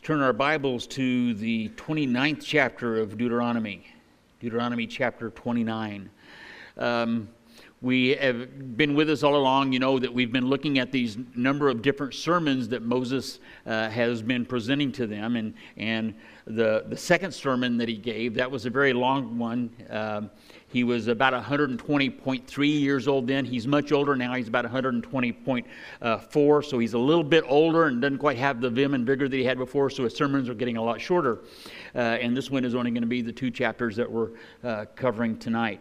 turn our Bibles to the 29th chapter of Deuteronomy chapter 29. We have been with us all along. You know that we've been looking at these number of different sermons that Moses has been presenting to them. And the second sermon that he gave, that was a very long one. He was about 120.3 years old then. He's much older now. He's about 120.4, so he's a little bit older and doesn't quite have the vim and vigor that he had before, so his sermons are getting a lot shorter. And this one is only going to be the two chapters that we're covering tonight.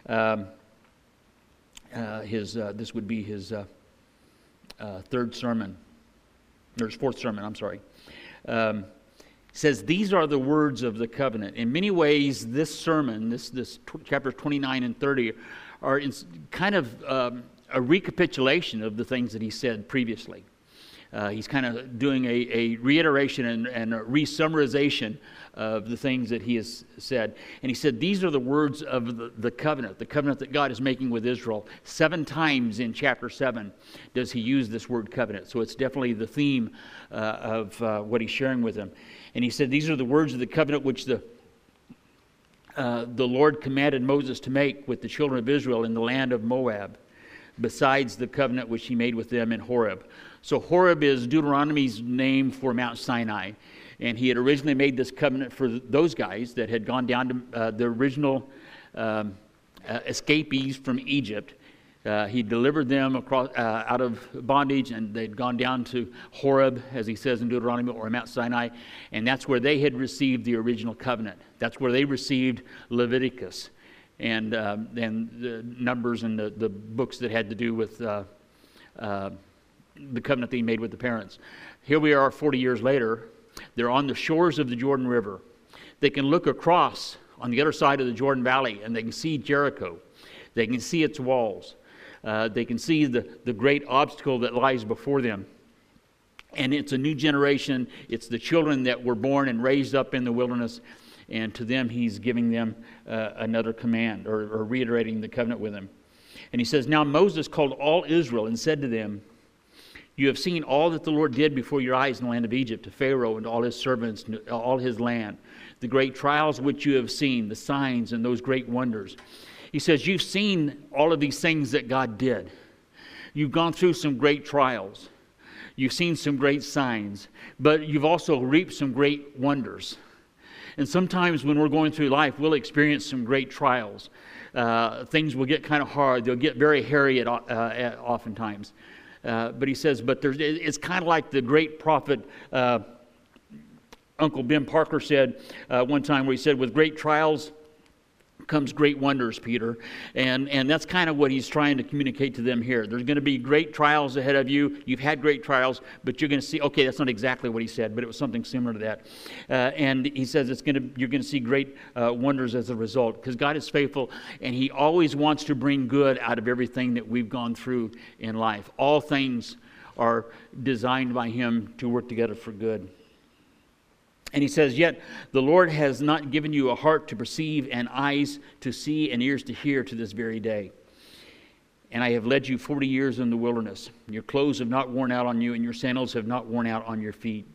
This would be his third sermon, or his fourth sermon, I'm sorry. Says, these are the words of the covenant. In many ways, this sermon, this chapters 29 and 30, are kind of a recapitulation of the things that he said previously. He's kind of doing a reiteration and a resummarization of the things that he has said. And he said, these are the words of the covenant that God is making with Israel. 7 times in chapter 7 does he use this word covenant. So it's definitely the theme of what he's sharing with them. And he said, these are the words of the covenant which the Lord commanded Moses to make with the children of Israel in the land of Moab, besides the covenant which he made with them in Horeb. So Horeb is Deuteronomy's name for Mount Sinai. And he had originally made this covenant for those guys that had gone down to the original escapees from Egypt. He delivered them across out of bondage, and they'd gone down to Horeb, as he says in Deuteronomy, or Mount Sinai, and that's where they had received the original covenant. That's where they received Leviticus and the Numbers and the books that had to do with the covenant that he made with the parents. Here we are 40 years later. They're on the shores of the Jordan River. They can look across on the other side of the Jordan Valley, and they can see Jericho. They can see its walls. They can see the great obstacle that lies before them. And it's a new generation. It's the children that were born and raised up in the wilderness. And to them, he's giving them another command, or reiterating the covenant with them. And he says, now Moses called all Israel and said to them, you have seen all that the Lord did before your eyes in the land of Egypt, to Pharaoh and to all his servants, and all his land, the great trials which you have seen, the signs and those great wonders. He says, you've seen all of these things that God did. You've gone through some great trials. You've seen some great signs, but you've also reaped some great wonders. And sometimes when we're going through life, we'll experience some great trials. Things will get kind of hard. They'll get very hairy oftentimes. But he says, it's kind of like the great prophet Uncle Ben Parker said one time, where he said, with great trials comes great wonders, Peter. And that's kind of what he's trying to communicate to them here. There's going to be great trials ahead of you. You've had great trials, but you're going to see, okay, that's not exactly what he said, but it was something similar to that. And he says you're going to see great wonders as a result, because God is faithful, and he always wants to bring good out of everything that we've gone through in life. All things are designed by him to work together for good. And he says, yet the Lord has not given you a heart to perceive, and eyes to see, and ears to hear to this very day. And I have led you 40 years in the wilderness. Your clothes have not worn out on you, and your sandals have not worn out on your feet.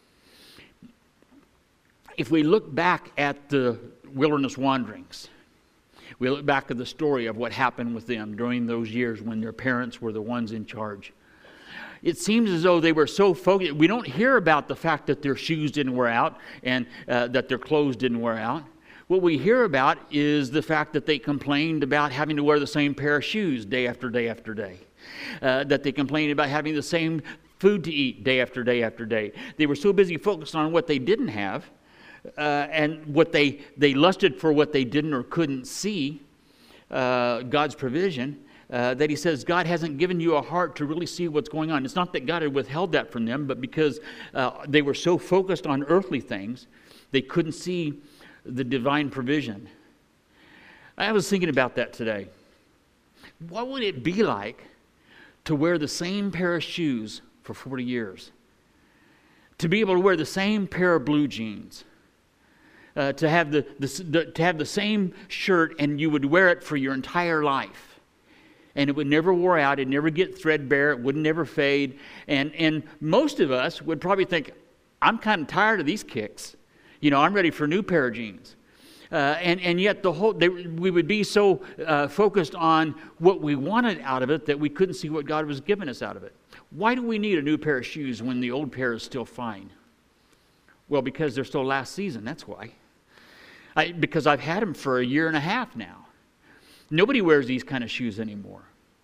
If we look back at the wilderness wanderings, we look back at the story of what happened with them during those years when their parents were the ones in charge. It seems as though they were so focused. We don't hear about the fact that their shoes didn't wear out and that their clothes didn't wear out. What we hear about is the fact that they complained about having to wear the same pair of shoes day after day after day. That they complained about having the same food to eat day after day after day. They were so busy focused on what they didn't have and what they lusted for, what they didn't or couldn't see, God's provision. That he says, God hasn't given you a heart to really see what's going on. It's not that God had withheld that from them, but because they were so focused on earthly things, they couldn't see the divine provision. I was thinking about that today. What would it be like to wear the same pair of shoes for 40 years? To be able to wear the same pair of blue jeans? To have the same shirt, and you would wear it for your entire life. And it would never wear out. It'd never get threadbare. It would never fade. And most of us would probably think, I'm kind of tired of these kicks. I'm ready for a new pair of jeans. And yet we would be so focused on what we wanted out of it that we couldn't see what God was giving us out of it. Why do we need a new pair of shoes when the old pair is still fine? Well, because they're still last season, that's why. Because I've had them for a year and a half now. Nobody wears these kind of shoes anymore.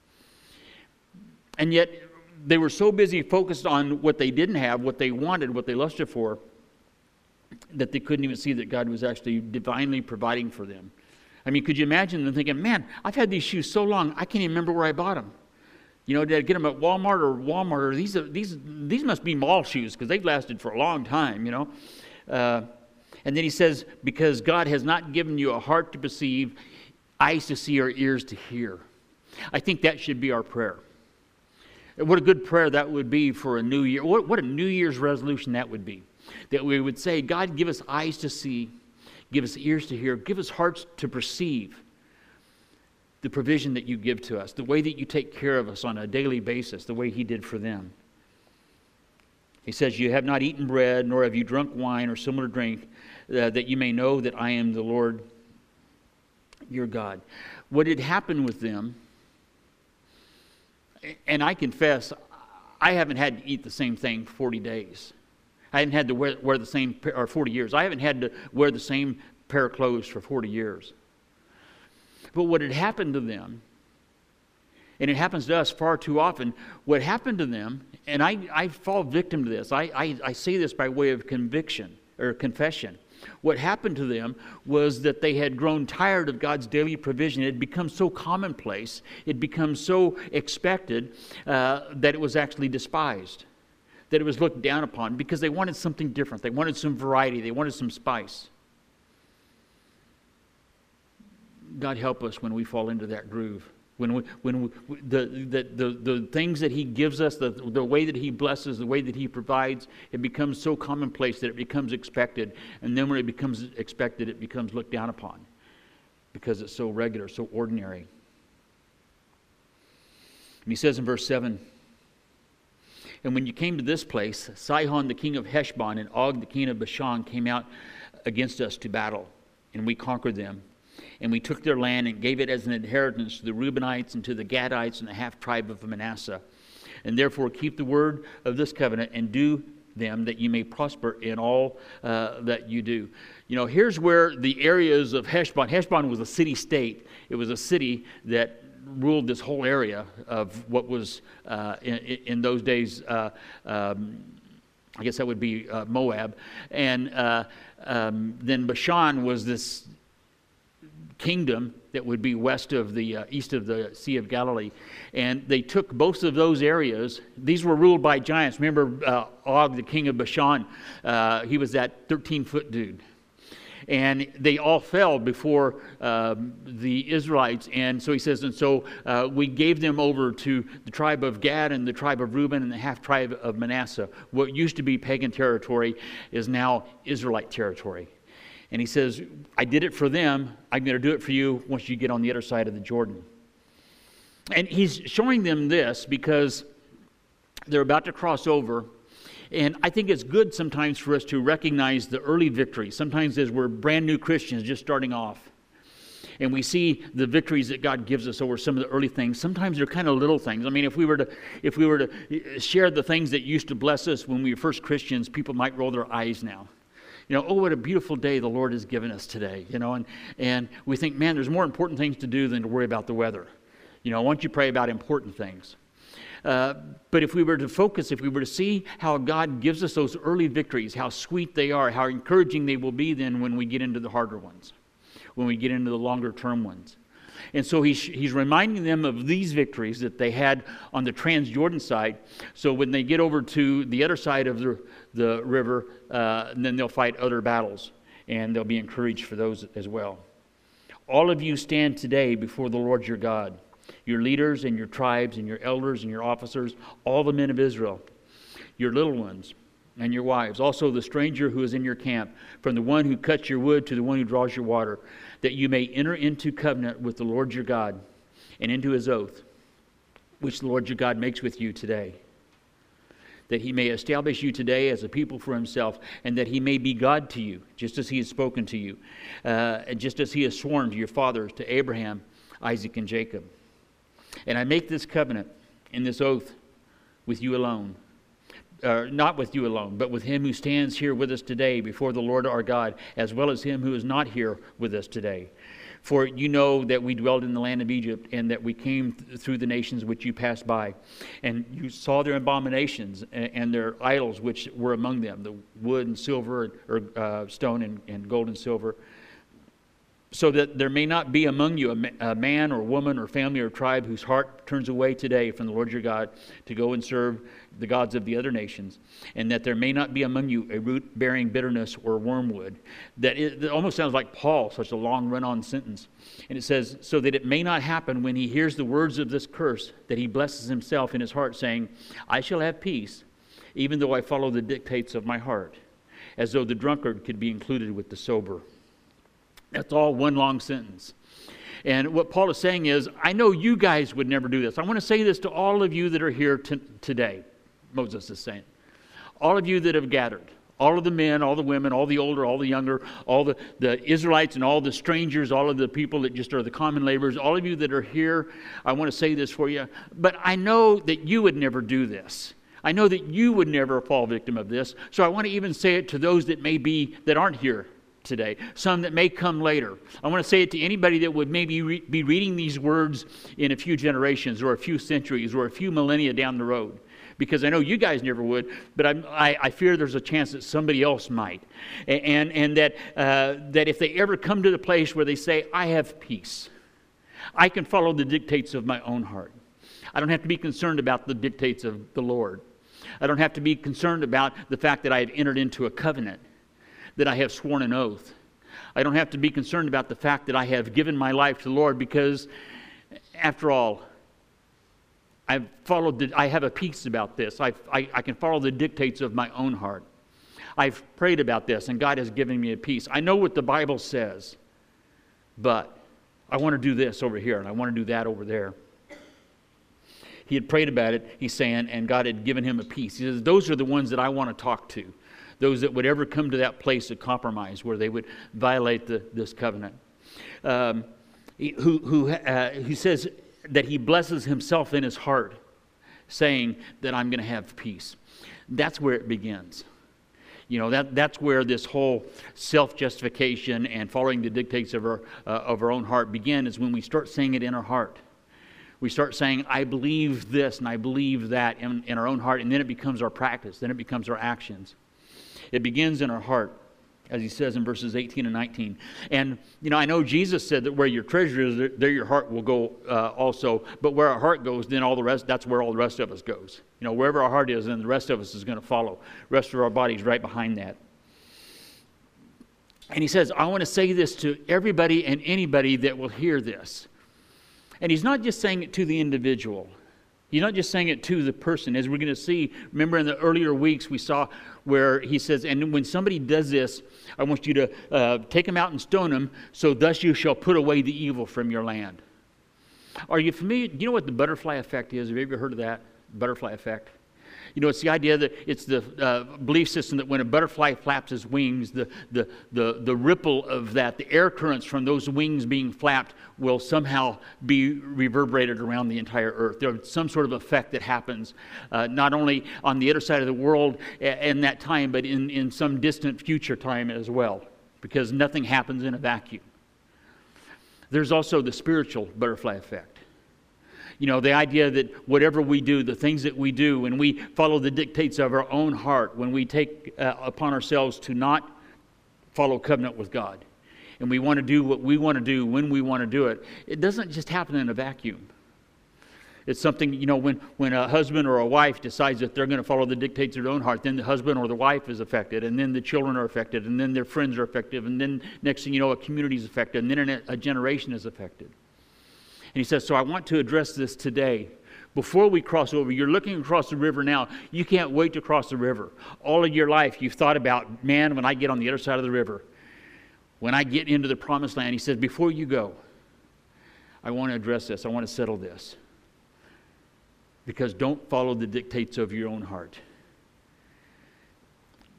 And yet they were so busy focused on what they didn't have, what they wanted, what they lusted for, that they couldn't even see that God was actually divinely providing for them. I mean, could you imagine them thinking, man, I've had these shoes so long, I can't even remember where I bought them. Did I get them at Walmart or these must be mall shoes because they've lasted for a long time, And then he says, because God has not given you a heart to perceive, eyes to see, or ears to hear. I think that should be our prayer. What a good prayer that would be for a new year. What a New Year's resolution that would be. That we would say, God, give us eyes to see, give us ears to hear, give us hearts to perceive the provision that you give to us, the way that you take care of us on a daily basis, the way he did for them. He says, you have not eaten bread, nor have you drunk wine or similar drink, that you may know that I am the Lord your God. What had happened with them, and I confess, I haven't had to eat the same thing 40 days. I haven't had to wear the same, or 40 years. I haven't had to wear the same pair of clothes for 40 years. But what had happened to them, and it happens to us far too often, what happened to them, and I fall victim to this. I say this by way of conviction or confession. What happened to them was that they had grown tired of God's daily provision. It had become so commonplace, it had become so expected that it was actually despised, that it was looked down upon because they wanted something different. They wanted some variety. They wanted some spice. God help us when we fall into that groove. When the things that he gives us, the way that he blesses, the way that he provides, it becomes so commonplace that it becomes expected. And then when it becomes expected, it becomes looked down upon because it's so regular, so ordinary. And he says in verse 7, and when you came to this place, Sihon the king of Heshbon and Og the king of Bashan came out against us to battle, and we conquered them. And we took their land and gave it as an inheritance to the Reubenites and to the Gadites and the half-tribe of Manasseh. And therefore keep the word of this covenant and do them that you may prosper in all that you do. Here's where the areas of Heshbon was a city-state. It was a city that ruled this whole area of what was in those days, I guess that would be Moab. And then Bashan was this kingdom that would be east of the Sea of Galilee. And they took both of those areas. These were ruled by giants. Remember Og, the king of Bashan? He was that 13-foot dude. And they all fell before the Israelites. And so he says, we gave them over to the tribe of Gad and the tribe of Reuben and the half-tribe of Manasseh. What used to be pagan territory is now Israelite territory. And he says, I did it for them. I'm going to do it for you once you get on the other side of the Jordan. And he's showing them this because they're about to cross over. And I think it's good sometimes for us to recognize the early victories. Sometimes as we're brand new Christians just starting off, and we see the victories that God gives us over some of the early things. Sometimes they're kind of little things. I mean, if we were to share the things that used to bless us when we were first Christians, people might roll their eyes now. Oh, what a beautiful day the Lord has given us today. And we think, man, there's more important things to do than to worry about the weather. Why don't you pray about important things? But if we were to focus, if we were to see how God gives us those early victories, how sweet they are, how encouraging they will be then when we get into the harder ones, when we get into the longer term ones. And so he's reminding them of these victories that they had on the Transjordan side. So when they get over to the other side of the river, then they'll fight other battles. And they'll be encouraged for those as well. All of you stand today before the Lord your God, your leaders and your tribes and your elders and your officers, all the men of Israel, your little ones and your wives, also the stranger who is in your camp, from the one who cuts your wood to the one who draws your water, that you may enter into covenant with the Lord your God and into his oath, which the Lord your God makes with you today. that he may establish you today as a people for himself, and that he may be God to you, just as he has spoken to you, and just as he has sworn to your fathers, to Abraham, Isaac, and Jacob. And I make this covenant and this oath with you alone, not with you alone, but with him who stands here with us today before the Lord our God, as well as him who is not here with us today. For you know that we dwelled in the land of Egypt, and that we came through the nations which you passed by. And you saw their abominations and their idols which were among them, the wood and silver, or stone and gold and silver. So that there may not be among you a man or woman or family or tribe whose heart turns away today from the Lord your God to go and serve the gods of the other nations, and that there may not be among you a root bearing bitterness or wormwood. It almost sounds like Paul, such a long run-on sentence. And it says, so that it may not happen when he hears the words of this curse, that he blesses himself in his heart, saying, I shall have peace, even though I follow the dictates of my heart, as though the drunkard could be included with the sober. That's all one long sentence. And what Paul is saying is, I know you guys would never do this. I want to say this to all of you that are here today. Moses is saying, all of you that have gathered, all of the men, all the women, all the older, all the younger, all the Israelites and all the strangers, all of the people that just are the common laborers, all of you that are here, I want to say this for you. But I know that you would never do this. I know that you would never fall victim of this. So I want to even say it to those that aren't here today, some that may come later. I want to say it to anybody that would maybe be reading these words in a few generations or a few centuries or a few millennia down the road. Because I know you guys never would, but I fear there's a chance that somebody else might. And that if they ever come to the place where they say, I have peace, I can follow the dictates of my own heart. I don't have to be concerned about the dictates of the Lord. I don't have to be concerned about the fact that I have entered into a covenant, that I have sworn an oath. I don't have to be concerned about the fact that I have given my life to the Lord, because after all, I have a peace about this. I can follow the dictates of my own heart. I've prayed about this, and God has given me a peace. I know what the Bible says, but I want to do this over here, and I want to do that over there. He had prayed about it, he's saying, and God had given him a peace. He says, those are the ones that I want to talk to. Those that would ever come to that place of compromise where they would violate this covenant. He says that he blesses himself in his heart, saying that I'm going to have peace. That's where it begins. You know, that's where this whole self-justification and following the dictates of our own heart begin, is when we start saying it in our heart. We start saying, I believe this and I believe that in our own heart, and then it becomes our practice, then it becomes our actions. It begins in our heart, as he says in verses 18 and 19. And, you know, I know Jesus said that where your treasure is, there your heart will go also. But where our heart goes, then all the rest, that's where all the rest of us goes. You know, wherever our heart is, then the rest of us is going to follow. The rest of our body's right behind that. And he says, I want to say this to everybody and anybody that will hear this. And he's not just saying it to the individual. He's not just saying it to the person. As we're going to see, remember in the earlier weeks we saw where he says, and when somebody does this, I want you to take them out and stone them, so thus you shall put away the evil from your land. Are you familiar? Do you know what the butterfly effect is? Have you ever heard of that? Butterfly effect? You know, it's the idea that it's the belief system that when a butterfly flaps its wings, the ripple of that, the air currents from those wings being flapped will somehow be reverberated around the entire earth. There's some sort of effect that happens, not only on the other side of the world in that time, but in some distant future time as well, because nothing happens in a vacuum. There's also the spiritual butterfly effect. You know, the idea that whatever we do, the things that we do, when we follow the dictates of our own heart, when we take upon ourselves to not follow covenant with God, and we want to do what we want to do when we want to do it, it doesn't just happen in a vacuum. It's something, you know, when a husband or a wife decides that they're going to follow the dictates of their own heart, then the husband or the wife is affected, and then the children are affected, and then their friends are affected, and then next thing you know, a community is affected, and then a generation is affected. And he says, so I want to address this today. Before we cross over, you're looking across the river now. You can't wait to cross the river. All of your life you've thought about, man, when I get on the other side of the river, when I get into the promised land, he says, before you go, I want to address this. I want to settle this. Because don't follow the dictates of your own heart.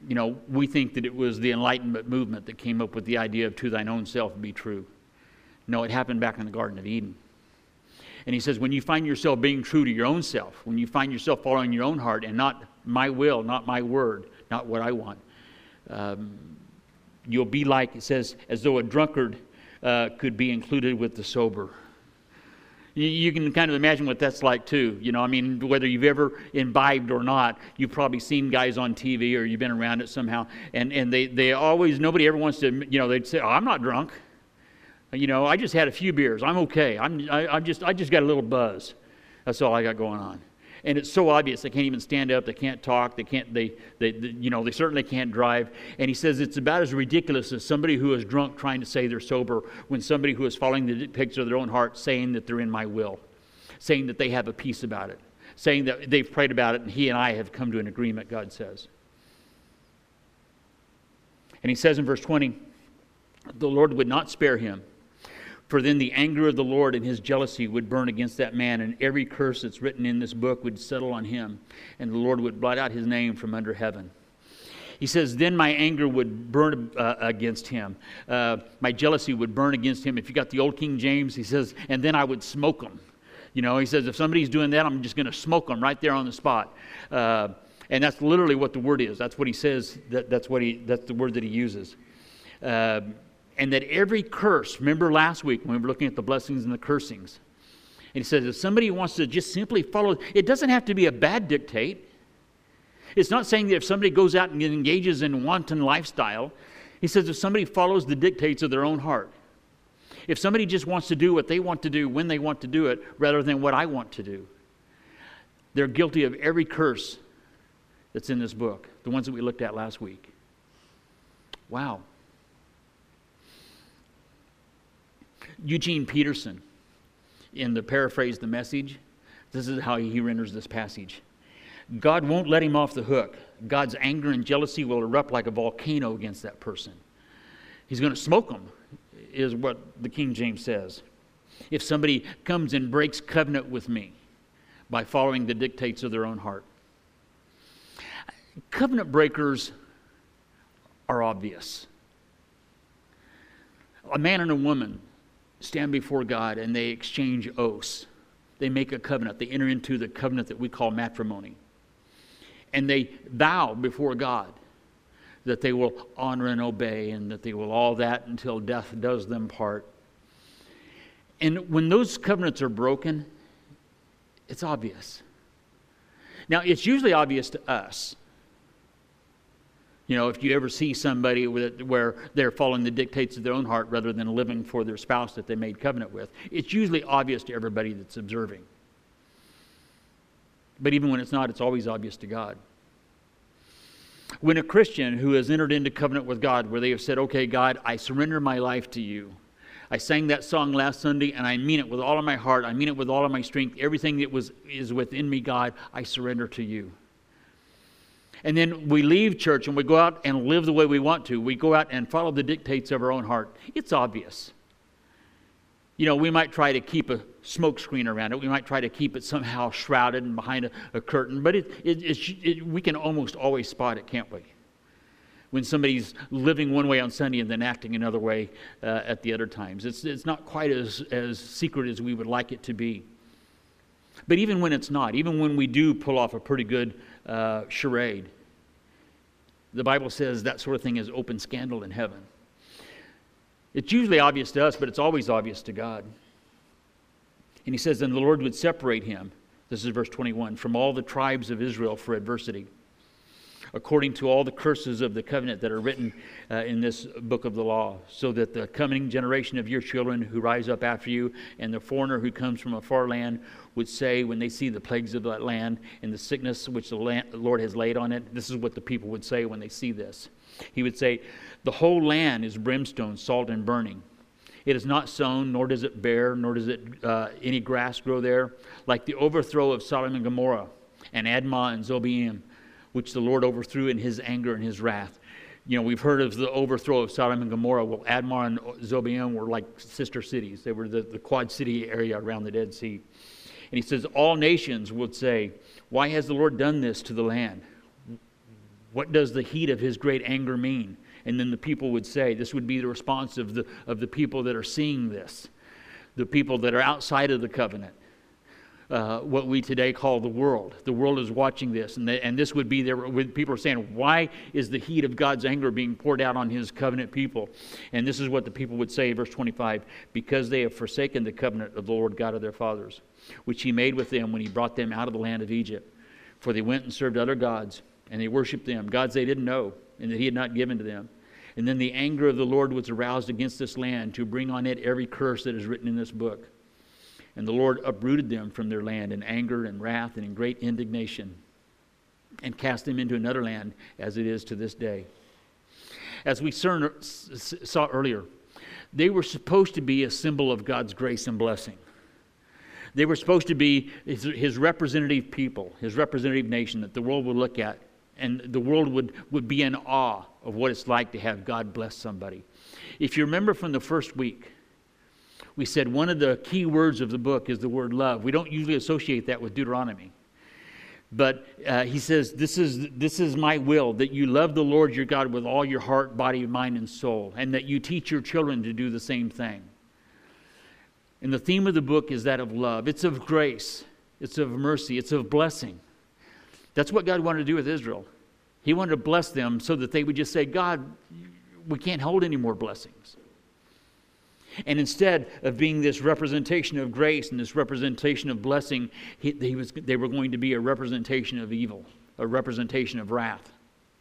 we think that it was the Enlightenment movement that came up with the idea of to thine own self be true. No, it happened back in the Garden of Eden. And he says, when you find yourself being true to your own self, when you find yourself following your own heart and not my will, not my word, not what I want, you'll be like, it says, as though a drunkard could be included with the sober. You can kind of imagine what that's like too. Whether you've ever imbibed or not, you've probably seen guys on TV or you've been around it somehow. And they always, nobody ever wants to, they'd say, oh, I'm not drunk. I just had a few beers. I'm okay. I just got a little buzz. That's all I got going on. And it's so obvious. They can't even stand up. They can't talk. They certainly can't drive. And he says it's about as ridiculous as somebody who is drunk trying to say they're sober when somebody who is following the dictates of their own heart saying that they're in my will, saying that they have a peace about it, saying that they've prayed about it and he and I have come to an agreement, God says. And he says in verse 20, the Lord would not spare him. For then the anger of the Lord and his jealousy would burn against that man, and every curse that's written in this book would settle on him, and the Lord would blot out his name from under heaven. He says, then my anger would burn against him. My jealousy would burn against him. If you got the old King James, he says, and then I would smoke him. He says, if somebody's doing that, I'm just going to smoke them right there on the spot. And that's literally what the word is. That's what he says. That's the word that he uses. And that every curse, remember last week when we were looking at the blessings and the cursings, and he says if somebody wants to just simply follow, it doesn't have to be a bad dictate. It's not saying that if somebody goes out and engages in wanton lifestyle, he says if somebody follows the dictates of their own heart, if somebody just wants to do what they want to do when they want to do it rather than what I want to do, they're guilty of every curse that's in this book, the ones that we looked at last week. Wow. Eugene Peterson, in the paraphrase, The Message, this is how he renders this passage. God won't let him off the hook. God's anger and jealousy will erupt like a volcano against that person. He's going to smoke them, is what the King James says. If somebody comes and breaks covenant with me by following the dictates of their own heart. Covenant breakers are obvious. A man and a woman stand before God and they exchange oaths. They make a covenant. They enter into the covenant that we call matrimony. And they vow before God that they will honor and obey and that they will all that until death does them part. And when those covenants are broken, it's obvious. Now, it's usually obvious to us. If you ever see somebody where they're following the dictates of their own heart rather than living for their spouse that they made covenant with, it's usually obvious to everybody that's observing. But even when it's not, it's always obvious to God. When a Christian who has entered into covenant with God, where they have said, okay, God, I surrender my life to you. I sang that song last Sunday, and I mean it with all of my heart. I mean it with all of my strength. Everything that is within me, God, I surrender to you. And then we leave church and we go out and live the way we want to. We go out and follow the dictates of our own heart. It's obvious. We might try to keep a smoke screen around it. We might try to keep it somehow shrouded and behind a curtain. But we can almost always spot it, can't we? When somebody's living one way on Sunday and then acting another way at the other times. It's not quite as secret as we would like it to be. But even when it's not, even when we do pull off a pretty good charade, the Bible says that sort of thing is open scandal in heaven. It's usually obvious to us, but it's always obvious to God. And he says, and the Lord would separate him, this is verse 21, from all the tribes of Israel for adversity, according to all the curses of the covenant that are written in this book of the law, so that the coming generation of your children who rise up after you and the foreigner who comes from a far land would say when they see the plagues of that land and the sickness which the Lord has laid on it, this is what the people would say when they see this. He would say, the whole land is brimstone, salt, and burning. It is not sown, nor does it bear, nor does it any grass grow there, like the overthrow of Sodom and Gomorrah, and Admah and Zeboim, which the Lord overthrew in his anger and his wrath. We've heard of the overthrow of Sodom and Gomorrah. Well, Admah and Zeboim were like sister cities. They were the Quad City area around the Dead Sea. And he says, all nations would say, why has the Lord done this to the land? What does the heat of his great anger mean? And then the people would say, this would be the response of the people that are seeing this, the people that are outside of the covenant, what we today call the world. The world is watching this, and this would be there. People are saying, why is the heat of God's anger being poured out on his covenant people? And this is what the people would say, verse 25, because they have forsaken the covenant of the Lord God of their fathers, which he made with them when he brought them out of the land of Egypt. For they went and served other gods, and they worshipped them, gods they didn't know, and that he had not given to them. And then the anger of the Lord was aroused against this land to bring on it every curse that is written in this book. And the Lord uprooted them from their land in anger and wrath and in great indignation, and cast them into another land, as it is to this day. As we saw earlier, they were supposed to be a symbol of God's grace and blessing. They were supposed to be his representative people, his representative nation that the world would look at, and the world would be in awe of what it's like to have God bless somebody. If you remember from the first week, we said one of the key words of the book is the word love. We don't usually associate that with Deuteronomy. But he says, this is my will, that you love the Lord your God with all your heart, body, mind, and soul, and that you teach your children to do the same thing. And the theme of the book is that of love. It's of grace. It's of mercy. It's of blessing. That's what God wanted to do with Israel. He wanted to bless them so that they would just say, God, we can't hold any more blessings. And instead of being this representation of grace and this representation of blessing, they were going to be a representation of evil, a representation of wrath.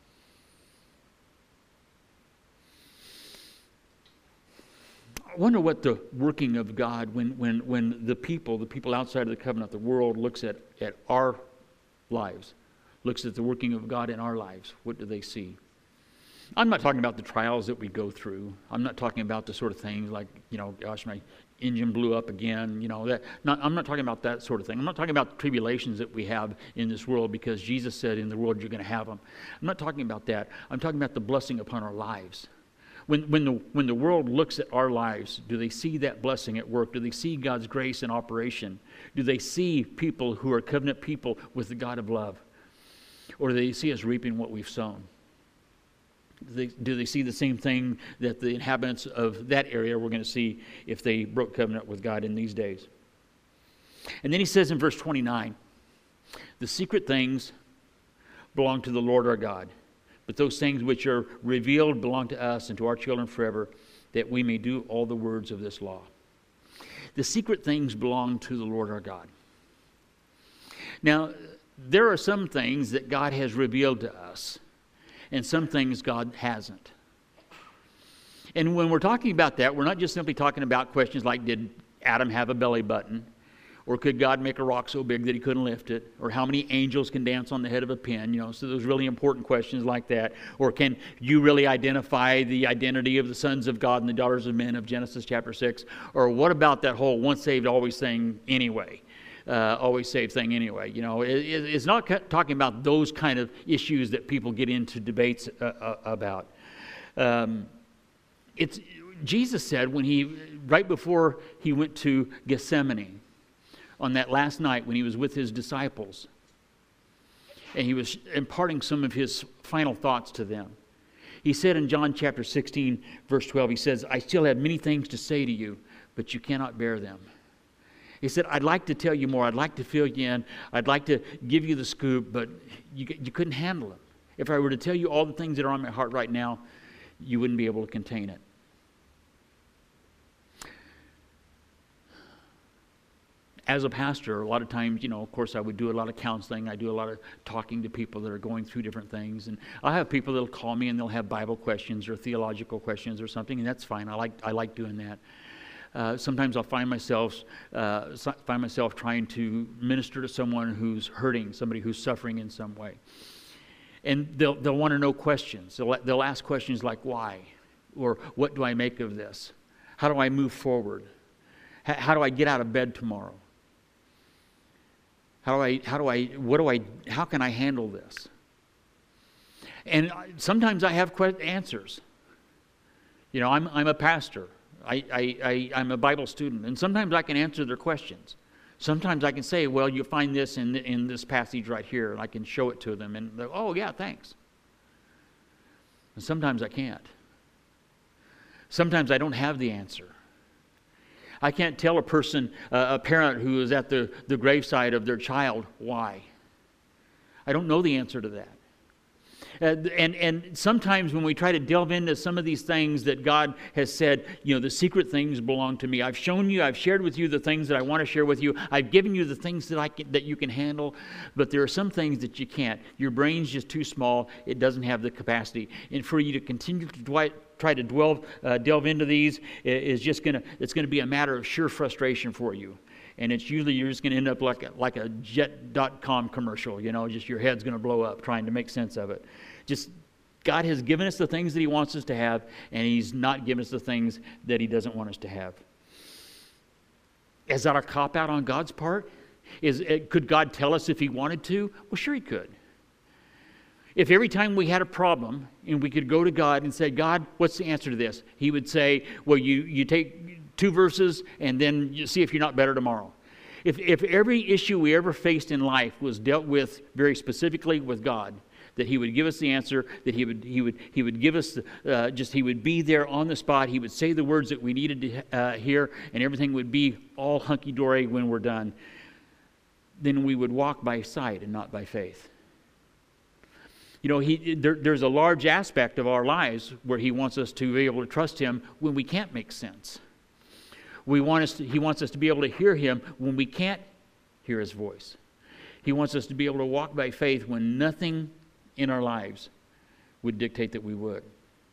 I wonder what the working of God, when the people outside of the covenant, the world looks at our lives, looks at the working of God in our lives, what do they see? I'm not talking about the trials that we go through. I'm not talking about the sort of things like, gosh, my engine blew up again, I'm not talking about that sort of thing. I'm not talking about the tribulations that we have in this world, because Jesus said in the world you're going to have them. I'm not talking about that. I'm talking about the blessing upon our lives. When the world looks at our lives, do they see that blessing at work? Do they see God's grace in operation? Do they see people who are covenant people with the God of love? Or do they see us reaping what we've sown? Do they see the same thing that the inhabitants of that area were going to see if they broke covenant with God in these days? And then he says in verse 29, the secret things belong to the Lord our God, but those things which are revealed belong to us and to our children forever, that we may do all the words of this law. The secret things belong to the Lord our God. Now, there are some things that God has revealed to us, and some things God hasn't. And when we're talking about that, we're not just simply talking about questions like, did Adam have a belly button? Or could God make a rock so big that he couldn't lift it? Or how many angels can dance on the head of a pin? So those really important questions like that. Or can you really identify the identity of the sons of God and the daughters of men of Genesis chapter 6? Or what about that whole once saved, always thing anyway? Always saved thing anyway. It's not talking about those kind of issues that people get into debates about. Jesus said right before he went to Gethsemane, on that last night when he was with his disciples, and he was imparting some of his final thoughts to them. He said in John chapter 16, verse 12, he says, I still have many things to say to you, but you cannot bear them. He said, I'd like to tell you more. I'd like to fill you in. I'd like to give you the scoop, but you couldn't handle it. If I were to tell you all the things that are on my heart right now, you wouldn't be able to contain it. As a pastor, a lot of times, of course, I would do a lot of counseling. I do a lot of talking to people that are going through different things. And I have people that will call me and they'll have Bible questions or theological questions or something, and that's fine. I like doing that. Sometimes I'll find myself trying to minister to someone who's hurting, somebody who's suffering in some way. And they'll want to know questions. They'll ask questions like, why? Or what do I make of this? How do I move forward? How do I get out of bed tomorrow? How can I handle this? And sometimes I have answers. I'm a pastor. I'm a Bible student, and sometimes I can answer their questions. Sometimes I can say, well, you'll find this in this passage right here, and I can show it to them, and they're, oh, yeah, thanks. And sometimes I can't. Sometimes I don't have the answer. I can't tell a person, a parent who is at the graveside of their child, why. I don't know the answer to that. And sometimes when we try to delve into some of these things that God has said, the secret things belong to me. I've shown you, I've shared with you the things that I want to share with you. I've given you the things that you can handle, but there are some things that you can't. Your brain's just too small. It doesn't have the capacity. And for you to continue to try to delve into these is just it's going to be a matter of sheer frustration for you. And it's usually you're just going to end up like a Jet.com commercial, just your head's going to blow up trying to make sense of it. Just God has given us the things that He wants us to have, and He's not given us the things that He doesn't want us to have. Is that a cop-out on God's part? Could God tell us if He wanted to? Well, sure He could. If every time we had a problem and we could go to God and say, God, what's the answer to this? He would say, well, you take 2 verses and then you see if you're not better tomorrow. If every issue we ever faced in life was dealt with very specifically with God, that He would give us the answer, that He would give us, He would be there on the spot, He would say the words that we needed to hear, and everything would be all hunky-dory when we're done, then we would walk by sight and not by faith. There's a large aspect of our lives where He wants us to be able to trust Him when we can't make sense. He wants us to be able to hear Him when we can't hear His voice. He wants us to be able to walk by faith when nothing in our lives would dictate that we would.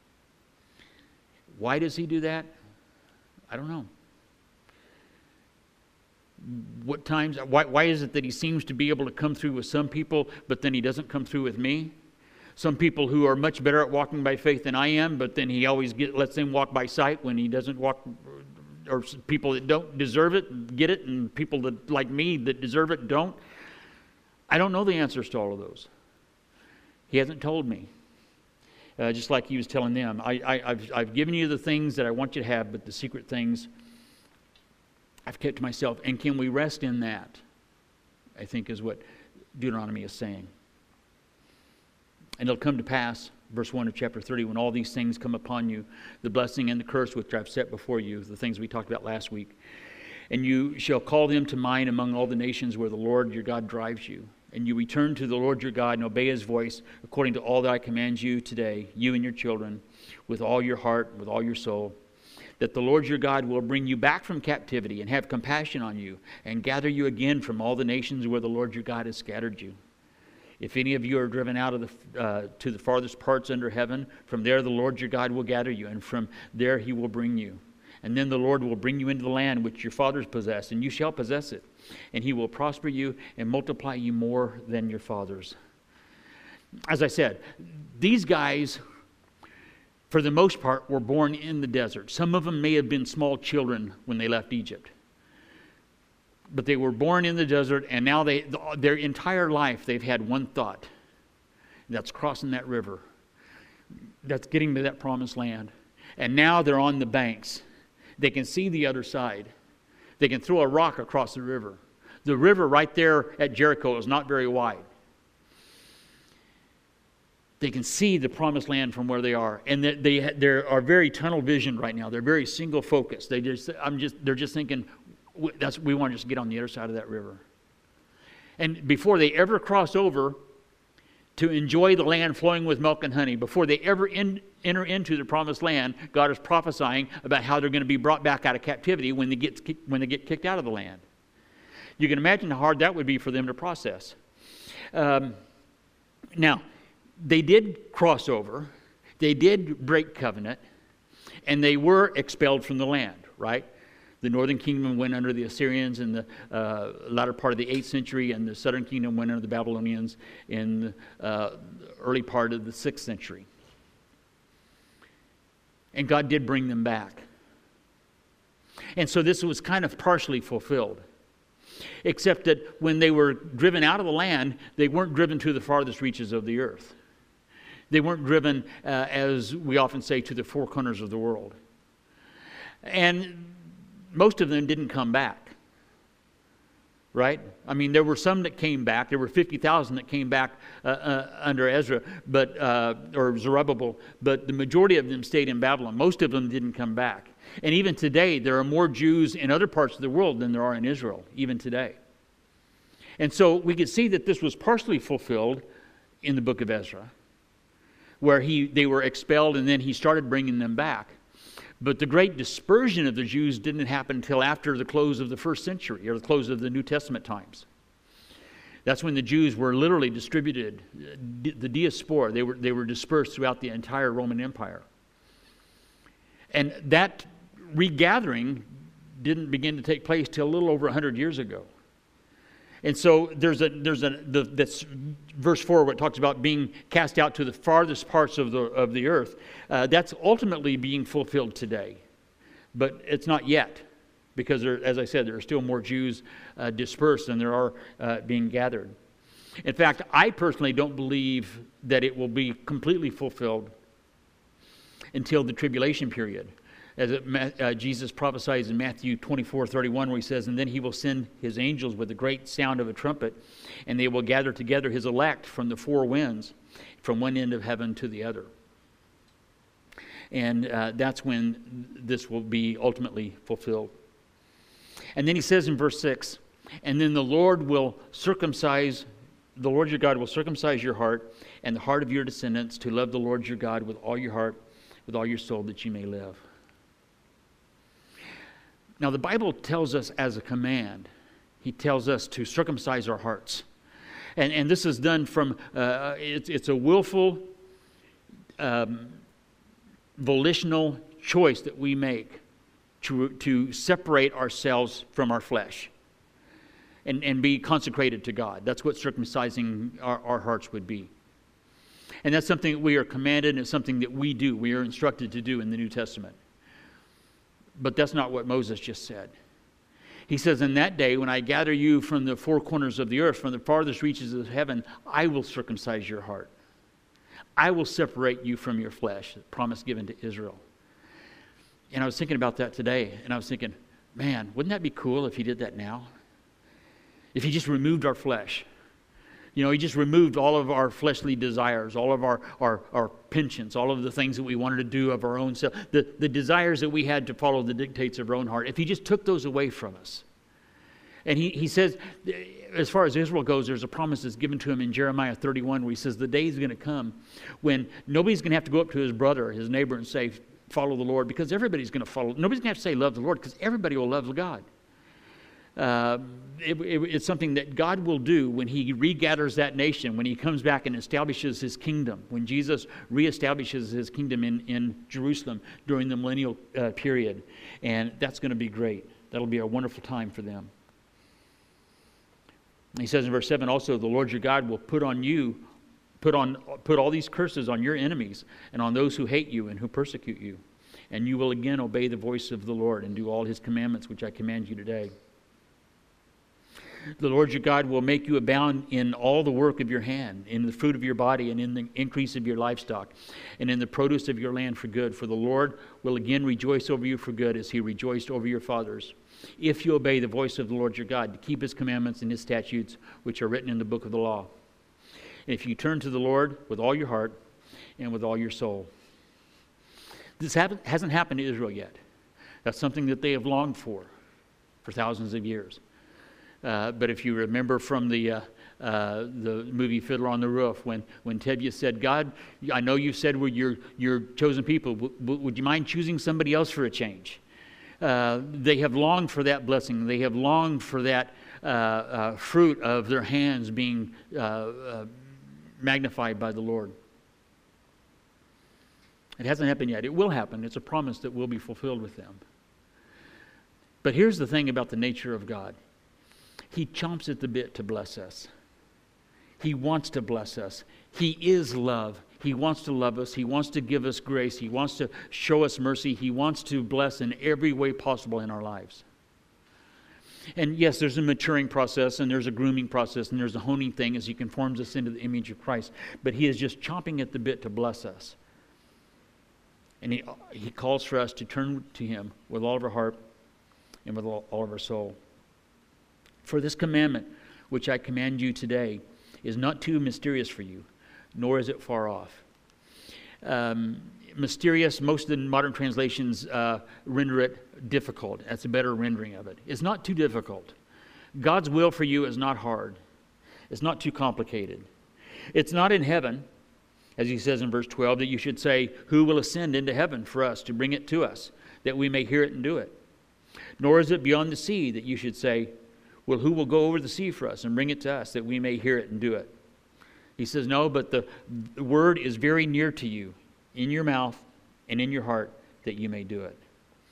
Why does He do that? I don't know. What times? Why is it that He seems to be able to come through with some people, but then He doesn't come through with me? Some people who are much better at walking by faith than I am, but then He always lets them walk by sight when He doesn't walk. Or people that don't deserve it get it, and people that like me that deserve it don't. I don't know the answers to all of those. He hasn't told me. Just like He was telling them, I've given you the things that I want you to have, but the secret things I've kept to myself. And can we rest in that? I think is what Deuteronomy is saying. And it'll come to pass, verse 1 of chapter 30, when all these things come upon you, the blessing and the curse which I've set before you, the things we talked about last week. And you shall call them to mind among all the nations where the Lord your God drives you. And you return to the Lord your God and obey His voice according to all that I command you today, you and your children, with all your heart, with all your soul, that the Lord your God will bring you back from captivity and have compassion on you and gather you again from all the nations where the Lord your God has scattered you. If any of you are driven out of to the farthest parts under heaven, from there the Lord your God will gather you, and from there He will bring you. And then the Lord will bring you into the land which your fathers possessed, and you shall possess it. And He will prosper you and multiply you more than your fathers. As I said, these guys, for the most part, were born in the desert. Some of them may have been small children when they left Egypt. But they were born in the desert, and now their entire life they've had one thought. That's crossing that river. That's getting to that promised land. And now they're on the banks. They can see the other side. They can throw a rock across the river. The river right there at Jericho is not very wide. They can see the promised land from where they are. And they are very tunnel vision right now. They're very single focused. They're just thinking, we want to just get on the other side of that river. And before they ever cross over to enjoy the land flowing with milk and honey, before they ever enter into the promised land, God is prophesying about how they're going to be brought back out of captivity when they get kicked out of the land. You can imagine how hard that would be for them to process. Now, they did cross over, they did break covenant, and they were expelled from the land, right? The northern kingdom went under the Assyrians in the latter part of the 8th century, and the southern kingdom went under the Babylonians in the early part of the 6th century. And God did bring them back. And so this was kind of partially fulfilled. Except that when they were driven out of the land, they weren't driven to the farthest reaches of the earth. They weren't driven, as we often say, to the four corners of the world. And most of them didn't come back. right? I mean, there were some that came back. There were 50,000 that came back under Ezra, or Zerubbabel, but the majority of them stayed in Babylon. Most of them didn't come back. And even today, there are more Jews in other parts of the world than there are in Israel, even today. And so we could see that this was partially fulfilled in the book of Ezra, where they were expelled and then he started bringing them back. But the great dispersion of the Jews didn't happen until after the close of the first century, or the close of the New Testament times. That's when the Jews were literally distributed, the diaspora. They were dispersed throughout the entire Roman Empire. And that regathering didn't begin to take place till a little over 100 years ago. And so that's verse 4, where it talks about being cast out to the farthest parts of the earth. That's ultimately being fulfilled today. But it's not yet, because as I said, there are still more Jews dispersed than there are being gathered. In fact, I personally don't believe that it will be completely fulfilled until the tribulation period. As Jesus prophesies in Matthew 24:31, where he says, "And then he will send his angels with a great sound of a trumpet, and they will gather together his elect from the four winds, from one end of heaven to the other." And that's when this will be ultimately fulfilled. And then he says in verse 6, "And then the Lord your God will circumcise your heart and the heart of your descendants to love the Lord your God with all your heart, with all your soul, that you may live." Now, the Bible tells us as a command, he tells us to circumcise our hearts. And this is done from, it's a willful, volitional choice that we make to separate ourselves from our flesh and be consecrated to God. That's what circumcising our hearts would be. And that's something that we are commanded, and it's something that we do. We are instructed to do in the New Testament. But that's not what Moses just said. He says, "In that day, when I gather you from the four corners of the earth, from the farthest reaches of heaven, I will circumcise your heart. I will separate you from your flesh," the promise given to Israel. And I was thinking about that today, and I was thinking, man, wouldn't that be cool if he did that now? If he just removed our flesh. You know, he just removed all of our fleshly desires, all of our penchants, all of the things that we wanted to do of our own self, the desires that we had to follow the dictates of our own heart. If he just took those away from us. And he says, as far as Israel goes, there's a promise that's given to him in Jeremiah 31 where he says the day is going to come when nobody's going to have to go up to his brother, his neighbor, and say, "Follow the Lord," because everybody's going to follow. Nobody's going to have to say, "Love the Lord," because everybody will love God. It's something that God will do when he regathers that nation, when he comes back and establishes his kingdom, when Jesus reestablishes his kingdom in Jerusalem during the millennial period. And that's going to be great. That'll be a wonderful time for them. He says in verse 7 also, "The Lord your God will put all these curses on your enemies and on those who hate you and who persecute you. And you will again obey the voice of the Lord and do all his commandments which I command you today. The Lord your God will make you abound in all the work of your hand, in the fruit of your body, and in the increase of your livestock, and in the produce of your land for good. For the Lord will again rejoice over you for good, as he rejoiced over your fathers, if you obey the voice of the Lord your God, to keep his commandments and his statutes, which are written in the book of the law. And if you turn to the Lord with all your heart and with all your soul." This hasn't happened to Israel yet. That's something that they have longed for thousands of years. But if you remember from the movie Fiddler on the Roof, when Tevye said, "God, I know you said we're your chosen people. Would you mind choosing somebody else for a change?" They have longed for that blessing. They have longed for that fruit of their hands being magnified by the Lord. It hasn't happened yet. It will happen. It's a promise that will be fulfilled with them. But here's the thing about the nature of God. He chomps at the bit to bless us. He wants to bless us. He is love. He wants to love us. He wants to give us grace. He wants to show us mercy. He wants to bless in every way possible in our lives. And yes, there's a maturing process, and there's a grooming process, and there's a honing thing as he conforms us into the image of Christ. But he is just chomping at the bit to bless us. And he calls for us to turn to him with all of our heart and with all of our soul. For this commandment, which I command you today, is not too mysterious for you, nor is it far off. Mysterious, most of the modern translations render it difficult. That's a better rendering of it. It's not too difficult. God's will for you is not hard. It's not too complicated. It's not in heaven, as he says in verse 12, that you should say, who will ascend into heaven for us to bring it to us, that we may hear it and do it? Nor is it beyond the sea that you should say, well, who will go over the sea for us and bring it to us, that we may hear it and do it? He says, no, but the word is very near to you, in your mouth and in your heart, that you may do it.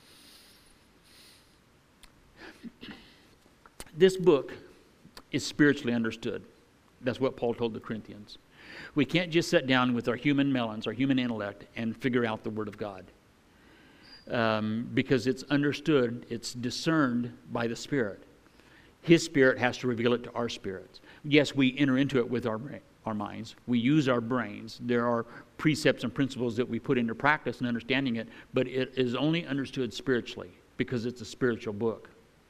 This book is spiritually understood. That's what Paul told the Corinthians. We can't just sit down with our human melons, our human intellect, and figure out the Word of God. Because it's understood, it's discerned by the Spirit. His Spirit has to reveal it to our spirits. Yes, we enter into it with our minds. We use our brains. There are precepts and principles that we put into practice in understanding it, but it is only understood spiritually because it's a spiritual book.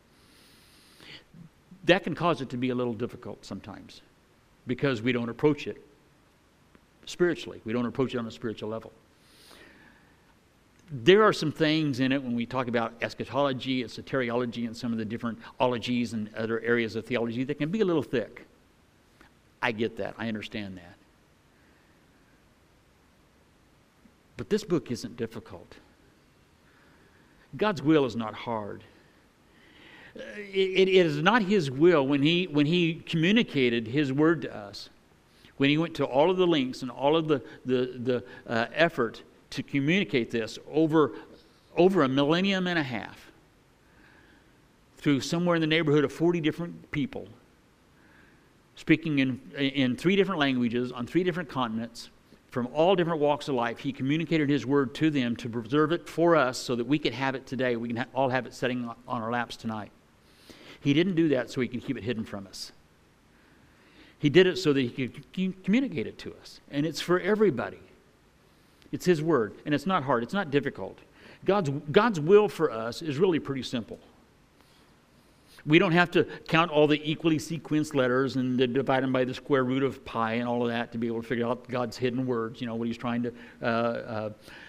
That can cause it to be a little difficult sometimes because we don't approach it spiritually. We don't approach it on a spiritual level. There are some things in it when we talk about eschatology and soteriology and some of the different ologies and other areas of theology that can be a little thick. I get that. I understand that. But this book isn't difficult. God's will is not hard. It is not His will when He communicated His word to us, when He went to all of the lengths and all of the effort to communicate this over a millennium and a half through somewhere in the neighborhood of 40 different people, speaking in 3 different languages on 3 different continents from all different walks of life. He communicated His word to them to preserve it for us so that we could have it today. We can all have it sitting on our laps tonight. He didn't do that so He could keep it hidden from us. He did it so that He could communicate it to us. And it's for everybody. It's His word, and it's not hard. It's not difficult. God's will for us is really pretty simple. We don't have to count all the equally sequenced letters and divide them by the square root of pi and all of that to be able to figure out God's hidden words, what He's trying to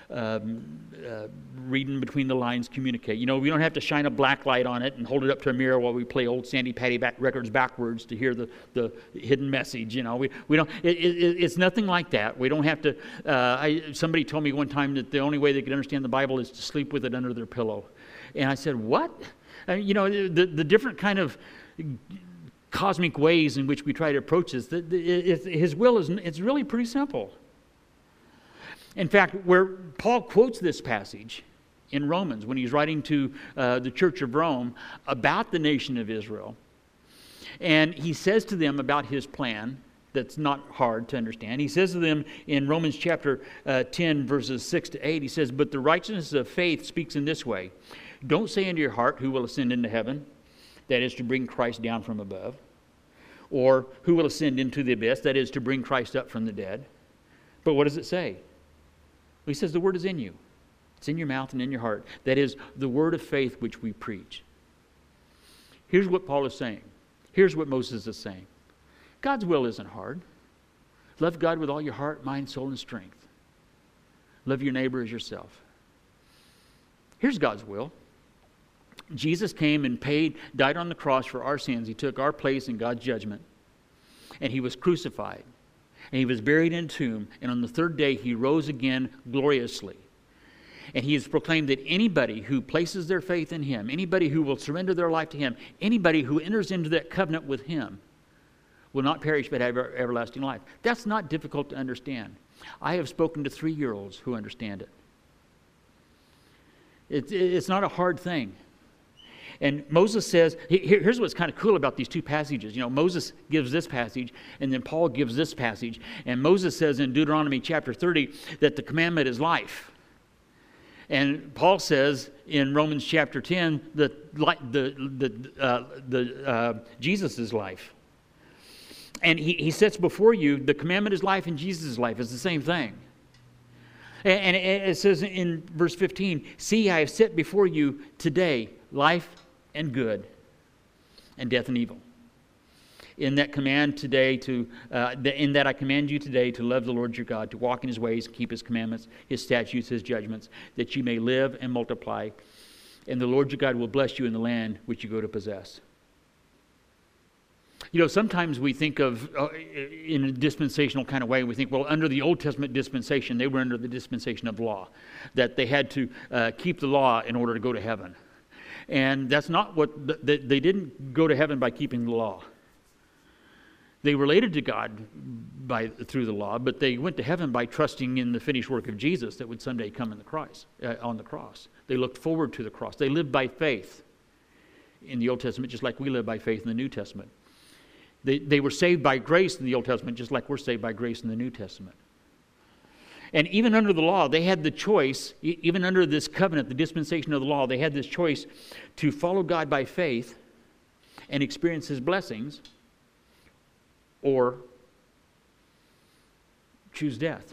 reading between the lines communicate. We don't have to shine a black light on it and hold it up to a mirror while we play old Sandy Patty records backwards to hear the hidden message. We don't. It's nothing like that. We don't have to. Somebody told me one time that the only way they could understand the Bible is to sleep with it under their pillow, and I said, "What?" The different kind of cosmic ways in which we try to approach this. His will it's really pretty simple. In fact, where Paul quotes this passage in Romans when he's writing to the church of Rome about the nation of Israel, and he says to them about his plan that's not hard to understand. He says to them in Romans chapter 10, verses 6 to 8, he says, "But the righteousness of faith speaks in this way. Don't say into your heart, who will ascend into heaven? That is to bring Christ down from above. Or who will ascend into the abyss? That is to bring Christ up from the dead." But what does it say? He says the word is in you. It's in your mouth and in your heart. That is the word of faith which we preach. Here's what Paul is saying. Here's what Moses is saying. God's will isn't hard. Love God with all your heart, mind, soul, and strength. Love your neighbor as yourself. Here's God's will. Jesus came and died on the cross for our sins. He took our place in God's judgment. And He was crucified. And He was buried in a tomb. And on the 3rd day, He rose again gloriously. And He has proclaimed that anybody who places their faith in Him, anybody who will surrender their life to Him, anybody who enters into that covenant with Him will not perish but have everlasting life. That's not difficult to understand. I have spoken to 3-year-olds who understand it. It's not a hard thing. And Moses says, here's what's kind of cool about these 2 passages. Moses gives this passage, and then Paul gives this passage. And Moses says in Deuteronomy chapter 30 that the commandment is life. And Paul says in Romans chapter 10 that Jesus is life. And he sets before you the commandment is life and Jesus is life. It's the same thing. And it says in verse 15, "See, I have set before you today life and good, and death and evil." in that command today in that I command you today to love the Lord your God, to walk in his ways, keep his commandments, his statutes, his judgments, that you may live and multiply, and the Lord your God will bless you in the land which you go to possess. You know, sometimes we think of, in a dispensational kind of way, we think, well, under the Old Testament dispensation, they were under the dispensation of law, that they had to keep the law in order to go to heaven. And that's not what, they didn't go to heaven by keeping the law. They related to God through the law, but they went to heaven by trusting in the finished work of Jesus that would someday come on the cross. They looked forward to the cross. They lived by faith in the Old Testament, just like we live by faith in the New Testament. They were saved by grace in the Old Testament, just like we're saved by grace in the New Testament. And even under the law, they had the choice, even under this covenant, the dispensation of the law, they had this choice to follow God by faith and experience his blessings, or choose death.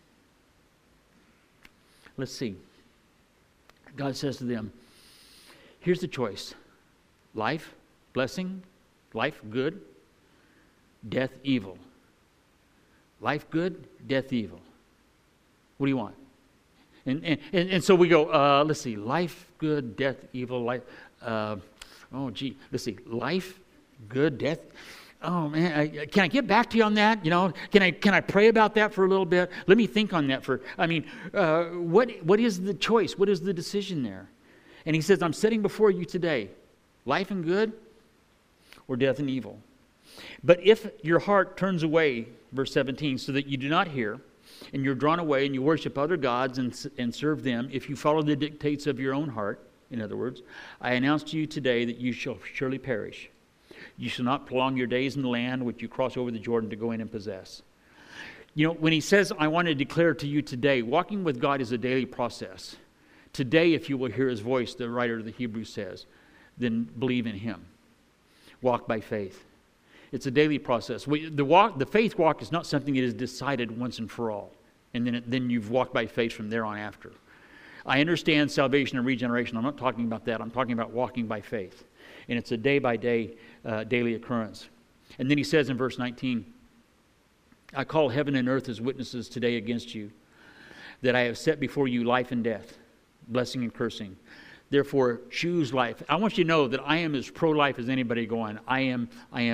Let's see. God says to them, here's the choice. Life, blessing, life, good, death, evil. Life, good, death, evil. What do you want? And so we go, let's see, life, good, death, evil, life. Let's see, life, good, death. Oh man, can I get back to you on that? You know, can I pray about that for a little bit? Let me think on that what is the choice? What is the decision there? And he says, I'm setting before you today, life and good, or death and evil. But if your heart turns away, verse 17, so that you do not hear, and you're drawn away and you worship other gods and serve them, if you follow the dictates of your own heart, in other words, I announce to you today that you shall surely perish. You shall not prolong your days in the land which you cross over the Jordan to go in and possess. You know, when he says, I want to declare to you today, walking with God is a daily process. Today, if you will hear his voice, the writer of the Hebrews says, then believe in him. Walk by faith. It's a daily process. The faith walk is not something that is decided once and for all, and then you've walked by faith from there on after. I understand salvation and regeneration. I'm not talking about that. I'm talking about walking by faith. And it's a day-by-day, daily occurrence. And then he says in verse 19, I call heaven and earth as witnesses today against you, that I have set before you life and death, blessing and cursing. Therefore, choose life. I want you to know that I am as pro-life as anybody going. I am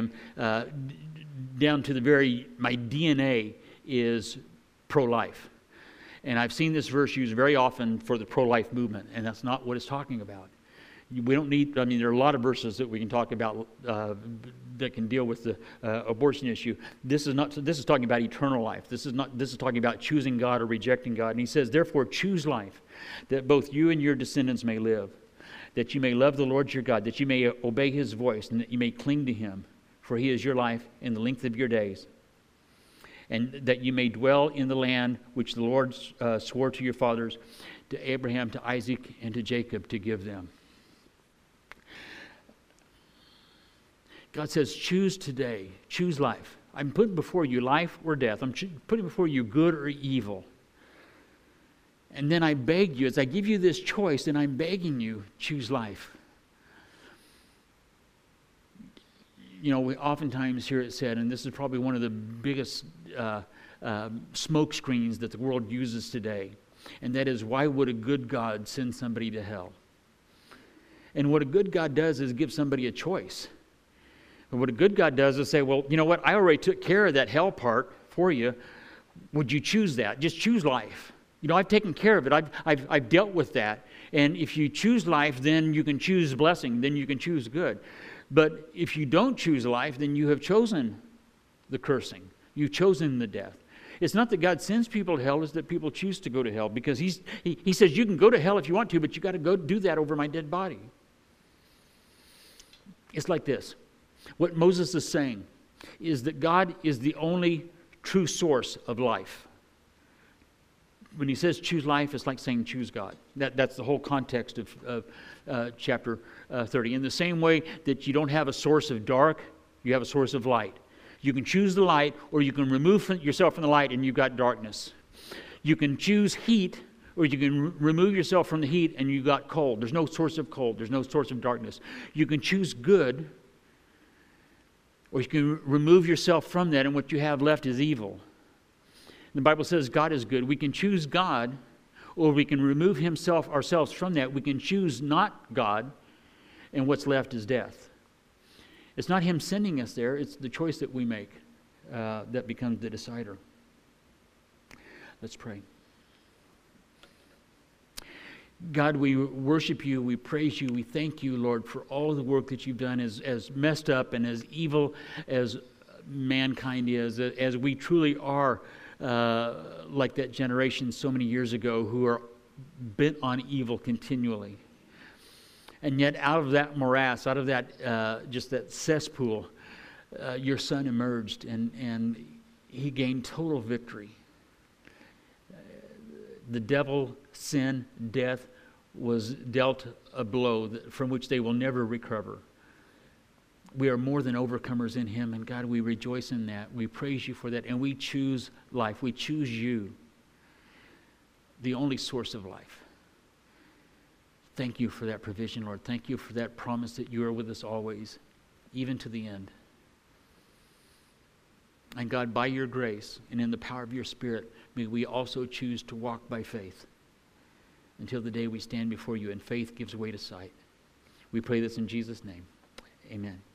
down to my DNA is pro-life. And I've seen this verse used very often for the pro-life movement, and that's not what it's talking about. We don't need, there are a lot of verses that we can talk about that can deal with the abortion issue. This is talking about eternal life. This is talking about choosing God or rejecting God. And he says, therefore, choose life, that both you and your descendants may live, that you may love the Lord your God, that you may obey his voice, and that you may cling to him, for he is your life in the length of your days, and that you may dwell in the land which the Lord swore to your fathers, to Abraham, to Isaac, and to Jacob, to give them. God says, choose today. Choose life. I'm putting before you life or death. I'm putting before you good or evil. And then I beg you, as I give you this choice, and I'm begging you, choose life. You know, we oftentimes hear it said, and this is probably one of the biggest smoke screens that the world uses today, and that is, why would a good God send somebody to hell? And what a good God does is give somebody a choice. And what a good God does is say, well, you know what? I already took care of that hell part for you. Would you choose that? Just choose life. You know, I've taken care of it. I've dealt with that. And if you choose life, then you can choose blessing. Then you can choose good. But if you don't choose life, then you have chosen the cursing. You've chosen the death. It's not that God sends people to hell, it's that people choose to go to hell. Because he says, you can go to hell if you want to, but you got to go do that over my dead body. It's like this. What Moses is saying is that God is the only true source of life. When he says choose life, it's like saying choose God. That's the whole context of chapter 30. In the same way that you don't have a source of dark, you have a source of light. You can choose the light, or you can remove yourself from the light and you've got darkness. You can choose heat, or you can remove yourself from the heat and you've got cold. There's no source of cold. There's no source of darkness. You can choose good, Or you can remove yourself from that, and what you have left is evil. The Bible says God is good. We can choose God, or we can remove ourselves from that. We can choose not God, and what's left is death. It's not Him sending us there. It's the choice that we make that becomes the decider. Let's pray. God, we worship you, we praise you, we thank you, Lord, for all of the work that you've done, as messed up and as evil as mankind is, as we truly are like that generation so many years ago who are bent on evil continually. And yet out of that morass, out of that just that cesspool, your Son emerged and He gained total victory. The devil, sin, death was dealt a blow from which they will never recover. We are more than overcomers in Him, and God, we rejoice in that. We praise you for that, and we choose life. We choose you, the only source of life. Thank you for that provision, Lord. Thank you for that promise that you are with us always, even to the end. And God, by your grace and in the power of your Spirit, may we also choose to walk by faith until the day we stand before you and faith gives way to sight. We pray this in Jesus' name. Amen.